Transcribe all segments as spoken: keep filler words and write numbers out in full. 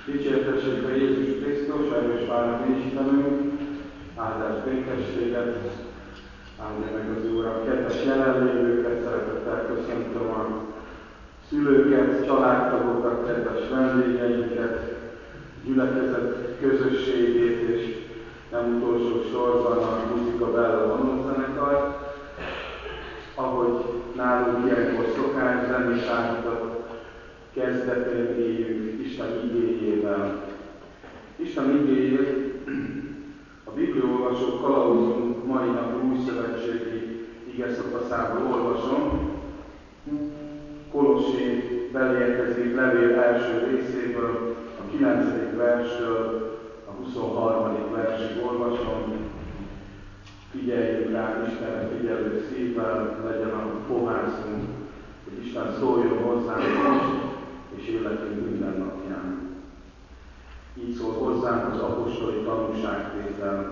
Dicsértessék a Jézus Krisztus, erős válnak Istenünk, áldás békességet, áldja meg az Úr a kedves jelenlévőket, szeretettel köszöntöm a szülőket, családtagokat, kedves vendégeinket, gyülekezet közösségét, és nem utolsó sorban a Muzika Bella vonózenekart. Ahogy nálunk ilyenkor szokás, zenésállatot kezdetén éljünk Isten igéjével. Isten igéjét a bibliaolvasó kalauzunk mai nap új szövetségi igeszakaszából olvasom. Kolossé belérkező levél első részéből, a kilencedik verstől a huszonharmadik versig olvasom. Figyeljünk rá Istenre figyelő szívvel, legyen a fohászunk, hogy Isten szóljon hozzánk most, és életünk minden napján. Így szól hozzánk az apostoli tanúságtétel.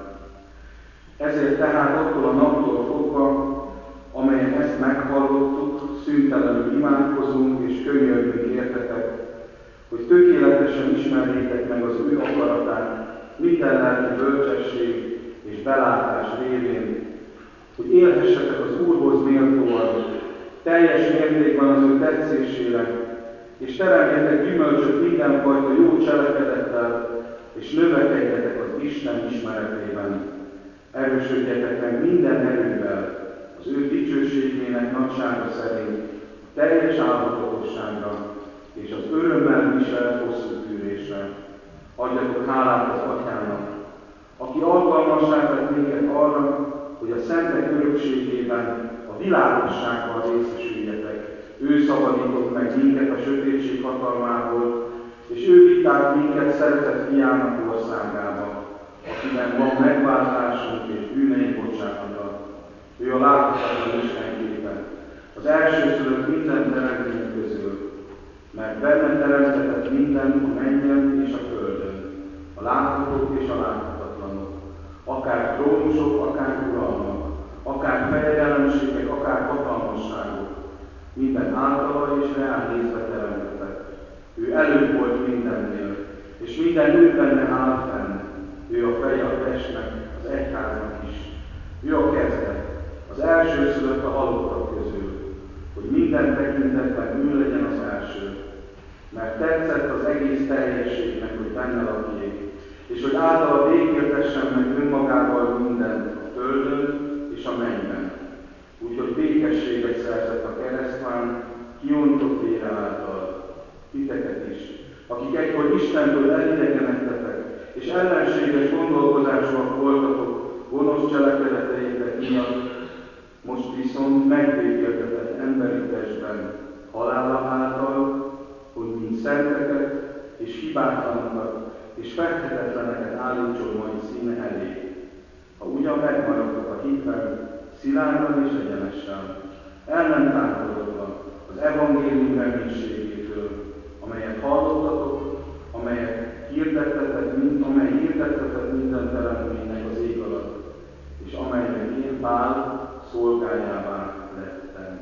Ezért tehát attól a naptól fogva, amelyen ezt meghallottuk, szüntelenül imádkozunk és könyörgünk értetek, hogy tökéletesen ismerjétek meg az ő akaratát, minden lelki bölcsesség és belátás révén, hogy élhessetek az Úrhoz méltóan, teljes mértékben az ő tetszésére, és teremjetek gyümölcsöt mindenfajta jó cselekedettel, és növekedjetek az Isten ismeretében. Erősödjetek meg minden erővel, az ő dicsőségének nagysága szerint, a teljes állatosságra és az örömmel viselt hosszú tűrésre. Adjatok hálát az Atyának, aki alkalmassá tett minket arra, hogy a szentek örökségében a világossággal részesüljetek. Ő szabadított meg minket a sötétség hatalmából, és ő vitált minket szeretett fiának országába, akiben van megváltásunk és bűneink bocsánata. Ő a láthatatlan Isten képe, az elsőszülött minden teremtmény közül, mert benne teremtetett minden a mennyen és a földön, a láthatók és a láthatatlanok, akár trónusok, akár uralmak, akár fejedelemségek, akár hatalmasságok, minden általa és reál részbe teremtetett. Ő előbb volt mindennél, és minden ő benne áll fenn. Ő a feje a testnek, az egyháznak is. Ő a kezdet, az elsőszülött a halottak közül, hogy minden tekintetben ő legyen az első. Mert tetszett az egész teljességnek, hogy benne lakjék, és hogy általa békéltessen meg önmagával mindent a földön és a mennyben. Úgyhogy békességet szerzett a keresztván, kiontott vére által, titeket is, akik egykor Istentől elidegenedtetek, és ellenséges gondolkozásúak voltatok gonosz cselekedeteitek miatt, most viszont megbékéltetett emberi testben, halála által, hogy mint szenteket és hibátlanokat és fethetetleneket állítson majd színe elé. Ha ugyan megmaradtok a hitben, szilárdan és egyenesen, el nem tántorodva az evangélium reménységétől, amelyet hallottatok, amelyet hirdettetek, amely hirdettetek minden teremtménynek az ég alatt, és amelynek én Pál szolgájává lettem.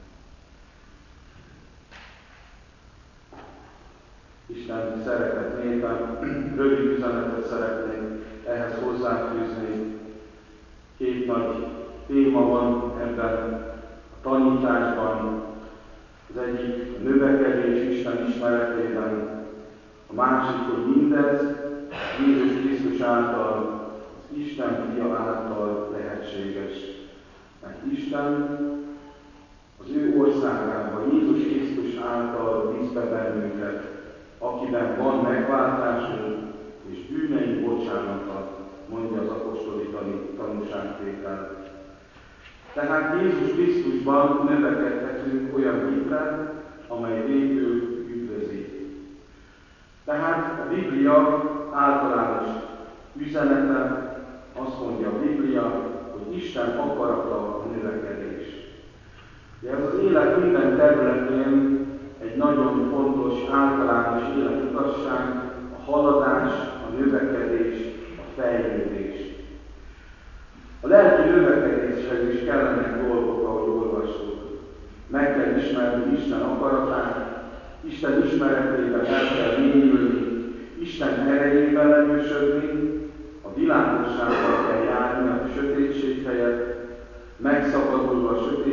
Isten szeretett népen, rövid üzenetet szeretnék ehhez hozzáfűzni. Két nagy téma van ebben a tanításban. Az egyik a növekedés Isten ismeretében, a másik, hogy mindez Jézus Krisztus által, az Isten Fia által lehetséges. Mert Isten az ő országában, Jézus Krisztus által visz be bennünket, akiben van megváltásunk és bűneink bocsánata, mondja az apostoli tanúságtétel. Tehát Jézus Krisztusban növekedhetünk olyan hitre, amely végül üdvözi. Tehát a Biblia általános üzenete, azt mondja a Biblia, hogy Isten akarata a növekedés. De ez az élet minden területén egy nagyon fontos általános életigazság, a haladás, a növekedés, a fejlődés. A lelki növekedéshez is kellenek dolgok, ahogy olvassuk. Meg kell ismerni Isten akaratát, Isten ismeretében el kell mélyülni,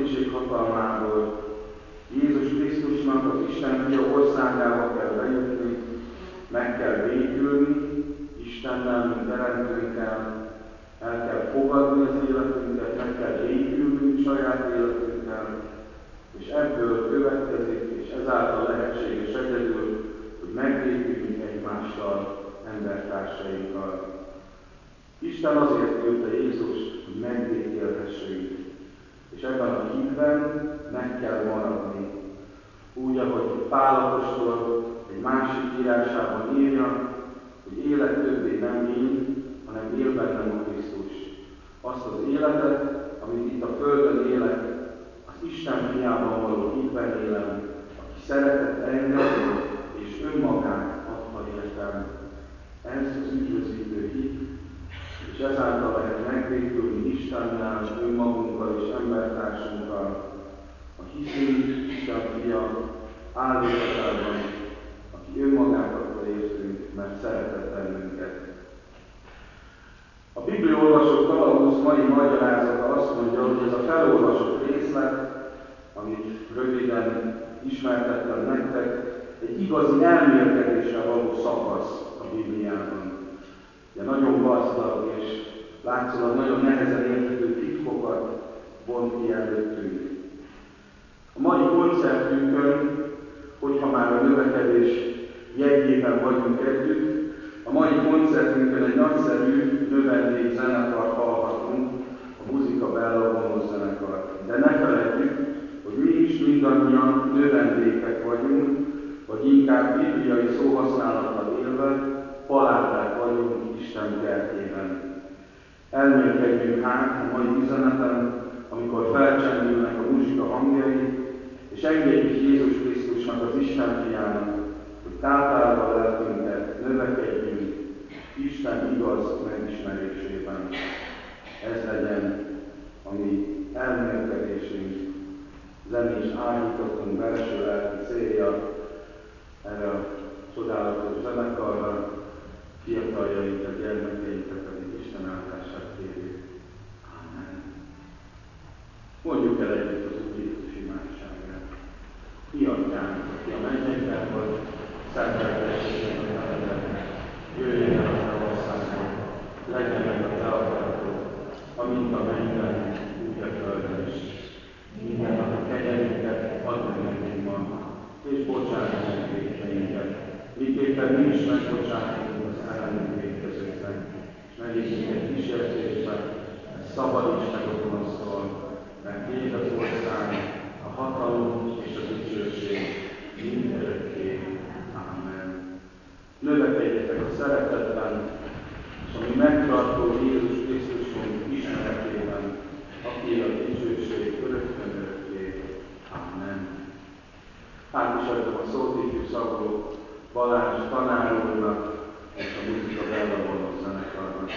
szegénység hatalmából. Jézus Krisztusnak, az Isten Fia országába kell bejutni, meg kell békülni Istennel, mint teremtőnkkel, el kell fogadni az életünket, meg kell épülni saját életünkkel, és ebből következik, és ezáltal lehetséges egyedül, hogy megbéküljünk egymással, embertársainkkal. Isten azért küldte Jézust, hogy megbékélhessünk, és ebben a hitben meg kell maradni. Úgy, ahogy Pál apostol egy másik írásában írja, hogy élet többé nem én, hanem él bennem a Krisztus. Azt az életet, amit itt a földön élek, az Isten fiában való hitben élem, aki szeretett engem, és önmagát adta értem. Ez az üdvözítő hit, és ezáltal lehet megbékülni Istennel, önmagunkkal és embertársunkkal. A hiszünk Isten Fia áldozatában, aki önmagát adta értünk, mert szeretett bennünket. A Biblia olvasó kalauz mai magyarázata azt mondja, hogy ez a felolvasott részlet, amit röviden ismertettem nektek, egy igazi elmélkedésre való szakasz a Bibliában. De nagyon gazdag és látszólag nagyon nehezen érthető titkokat vont ki előttünk. A mai koncertünkön, hogyha már a növekedés jegyében vagyunk együtt, a mai koncertünkön egy nagyszerű növendék zenekart hallhatunk, a Musica Bella vonós zenekart. De ne feledjük, hogy mi is mindannyian növendékek vagyunk, vagy inkább bibliai szóhasználattal élve, palánták vagyunk Isten kertjében. Elmélkedjünk hát a mai üzeneten, amikor felcsendülnek a muzsika hangjai, és engedjük Jézus Krisztusnak, az Isten Fiának, hogy táplálva a lelkünket növekedjünk Isten igaz megismerésében. Ez legyen a mi elmélkedésünk, zenés áhítottunk belső lelki célja erre a csodálatos zenekarra, fiataljainkat, gyermekeinket pedig Isten áldását kérjük. Amen. Mondjuk el együtt az Úr Jézus imádságát. Mi Atyánk, aki a mennyekben vagy, szenteltessék a nevedet, jöjjön el a te országod, legyen meg a te akaratod, amint a mennyben, úgy a földön is. Minden nap a kegyelmünket add meg nekünk ma, és bocsáss meg vétkeinket, miképpen mi is megbocsátunk az ellenünk vétkezőknek, és ne vigy minket kísértésbe, szabadíts meg a gonosztól, mert tiéd az ország, a hatalom és a dicsőség mindörökké. Amen. Növekedjetek a szeretetben, és a mi megtartó Jézus Krisztusunk ismeretében, aki a dicsőség örökkön örökké. Amen. Hát is adom a szót ifjú szagoló Balázs tanár úrnak és a Musica Bella vonós zenekarnak.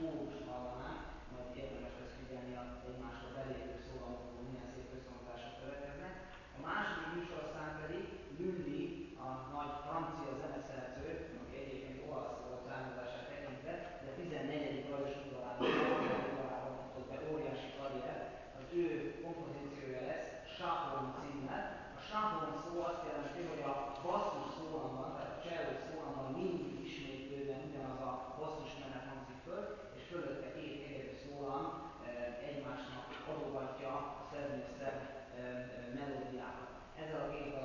kórust hallanánk, majd érdemes lesz figyelni a egymásra belépő szólamokból, milyen szép összhangzások következnek. A második műsorszám pedig Lully, a nagy francia zeneszerző, aki egyébként olasz volt származását tekintve, de tizennegyedik Lajos udvarában futott be óriási karrier, az ő kompozíciója lesz Chaperon címmel. A Chaperon szó azt jelenti, hogy a basszus szólamban, tehát a cselló szólamban mindig ismétlődően ugyanaz a basszusmenet hangzik föl, és fölötte két egyedül szólam egymásnak adogatja a szebb és szebb melódiákat. Ezzel a géppel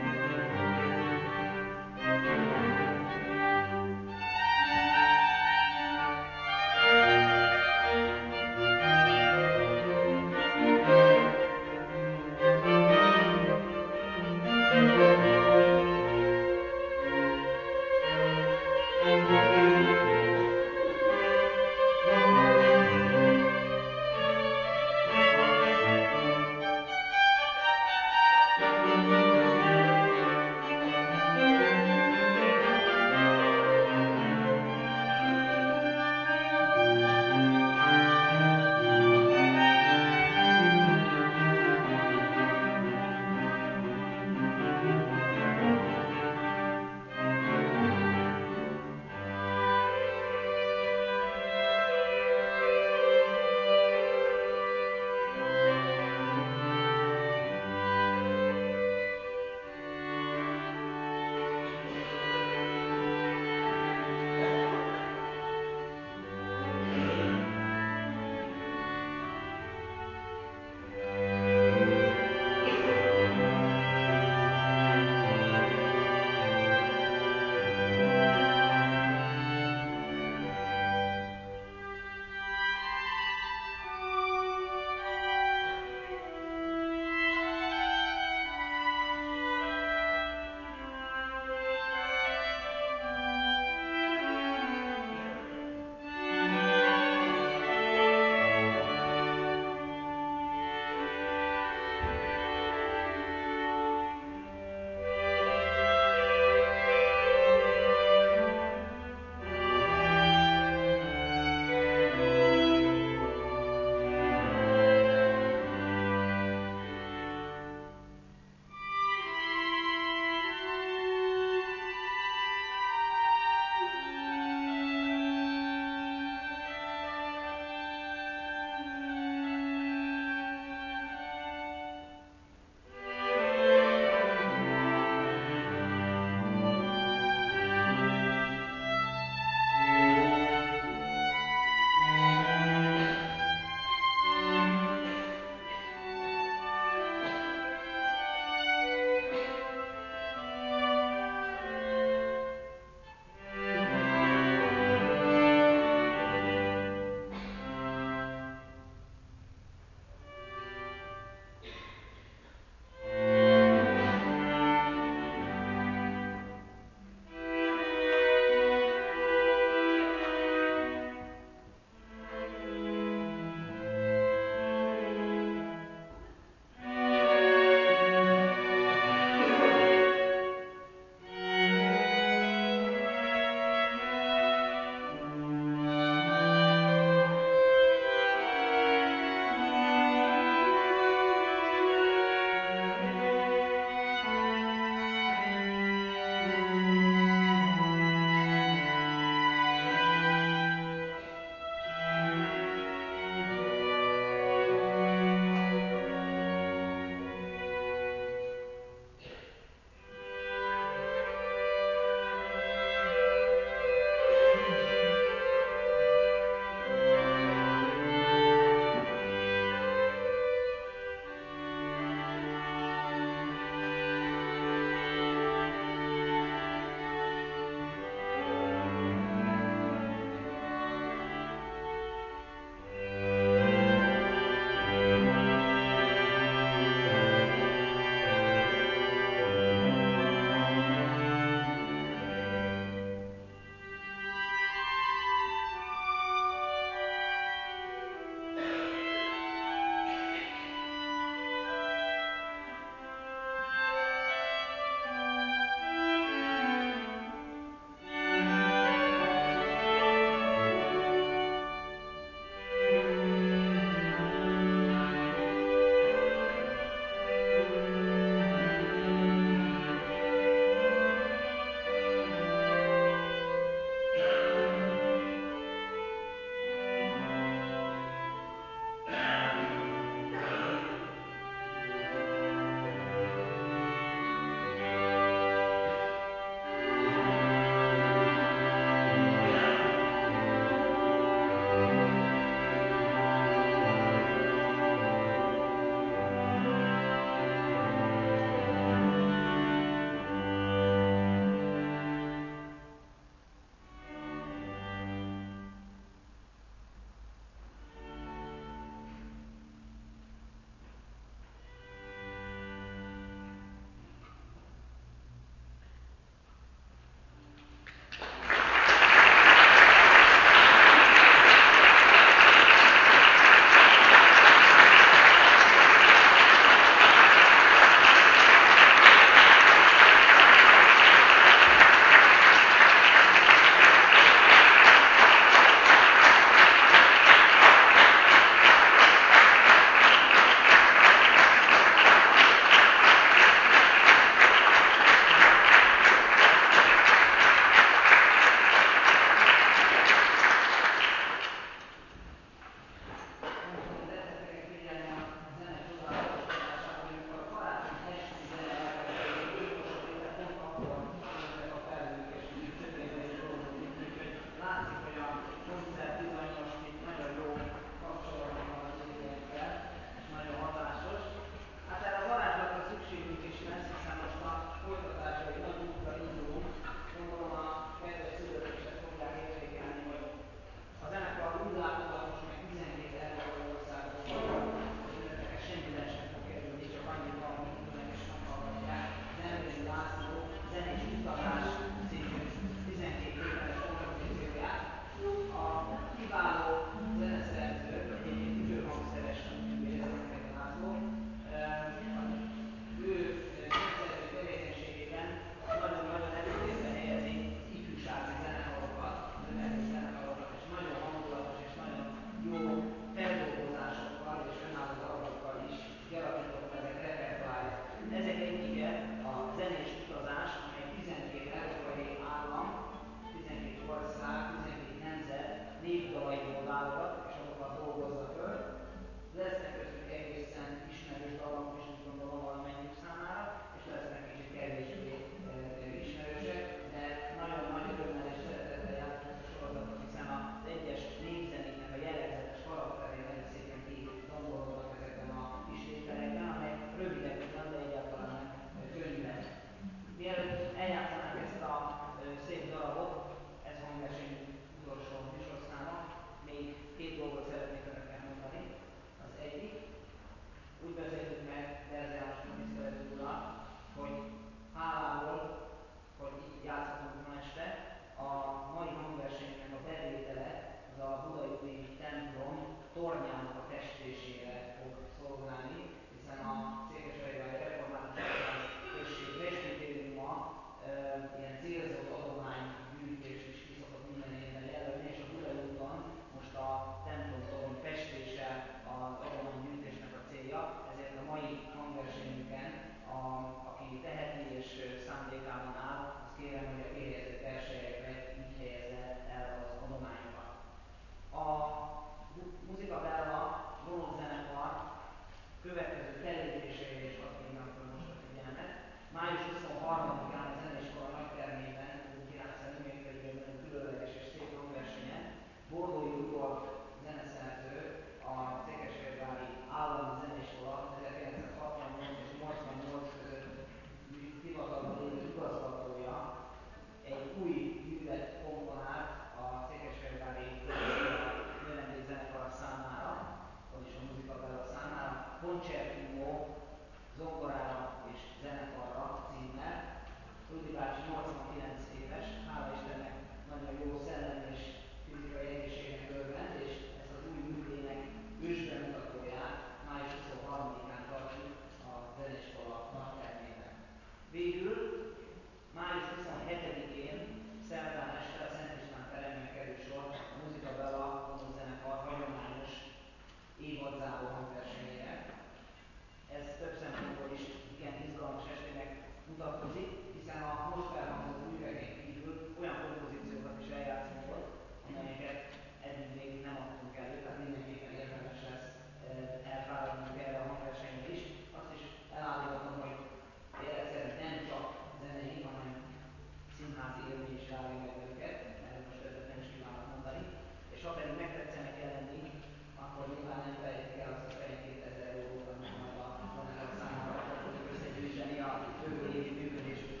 hangversenyére. Ez több szempontból is igen izgalmas estének mutatkozik, hiszen a most elhangzott műveken kívül olyan kompozíciókat is eljátszunk ott, amelyeket eddig még nem adtunk elő, tehát mindenképpen érdemes lesz elfáradnunk erre a hangversenyre is. Azt is elállítottam, hogy egyszerűen nem csak zenei, hanem színházi élmény is várja meg őket, mert most ezt nem is kívánok mondani. És ha pedig megtetszenek jelenni, akkor nyilván nem felejtik el azt a fejkétezer eurót, amit majd a tanár számára fogjuk összegyűjteni a jövő évi működésük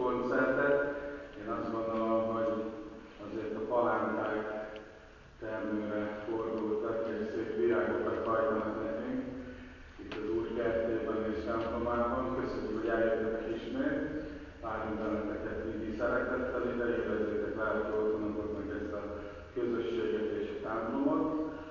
koncertet. Én azt gondolom, hogy azért a palánták termőre fordultak, és szép virágokat hajtanak nekünk itt az Úr kertében és templomában. Köszönjük, hogy eljöttetek ismét. Várjunk benneteket mindig szeretettel ide, érezzétek lelki otthonatoknak ezt a közösséget és a templomot.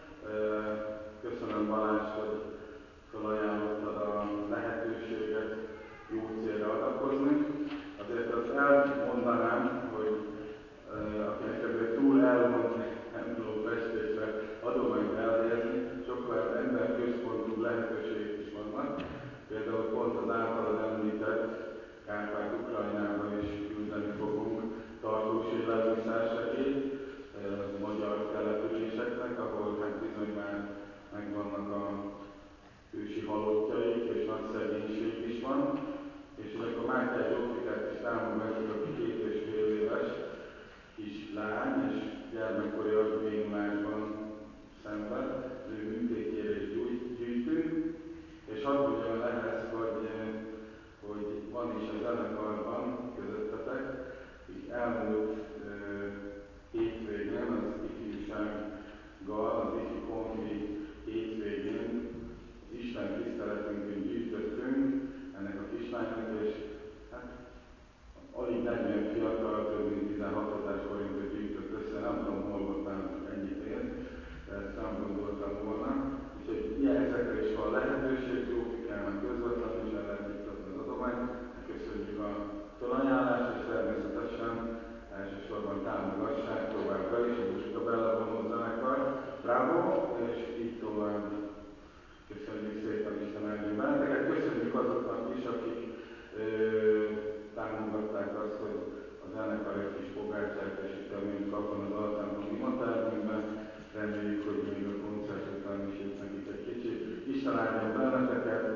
Köszönöm, Balázs, hogy felajánlottad a lehetőséget jó célra adakozni. Azért azt elmondanám, hogy akinek ebből túl elmond, nem tudom festésre adományt elhelyezni, sokkal emberközpontú lehetőségek is vannak. Például pont az általad említett Kárpát-Ukrajnában is küldeni fogunk tartós élelmiszersegélyt magyar településeknek, ahol hát bizony már megvannak a ősi halottjaik, és nagy szegénység is van. És akkor Mátyás Zsófikát is támogatjuk, aki két és fél éves kislány, és gyermekkori agyvénulásban szenved, ő műtétjére is gyűjtünk. És hadd mondjam ehhez, hogy, hogy van is a zenekarban közöttetek, így elmúlt uh, hétvégén, az ifjúsággal, az ifjú konfi hétvégén Isten tiszteletünkön gyűjtöttünk ennek a kislánynak, és hát alig negyven fiatal, több mint tizenhat hatás forintot gyűjtött össze, nem tudom, hol voltál, csak ennyit ér, de ezt nem gondoltam volna. Úgyhogy ilyen ezekre is van lehetőség, Zsófikának közvetlenül is el lehet juttatni az adományt. Köszönjük a felajánlást, és természetesen elsősorban támogassák továbbra is, és a Bella vonó zenekar. Bravo, és így tovább. Köszönjük szépen, Isten áldjon benneteket. Köszönjük azoknak is, akik ö, támogatták azt, hogy a zenekar egy kis fogácsát kapjon az altemplom imatermünkben. Reméljük, hogy még a koncert után is jött nekik egy kicsit. Isten áldjon benneteket,